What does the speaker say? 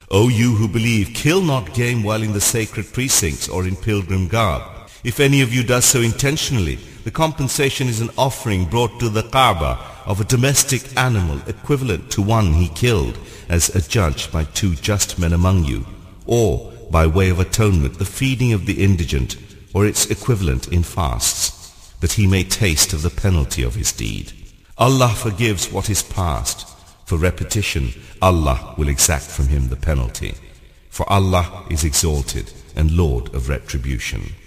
O you who believe, kill not game while in the sacred precincts or in pilgrim garb. If any of you does so intentionally, the compensation is an offering brought to the Kaaba of a domestic animal equivalent to one he killed, as adjudged by two just men among you, or by way of atonement the feeding of the indigent or its equivalent in fasts, that he may taste of the penalty of his deed. Allah forgives what is past. For repetition, Allah will exact from him the penalty. For Allah is exalted and Lord of retribution.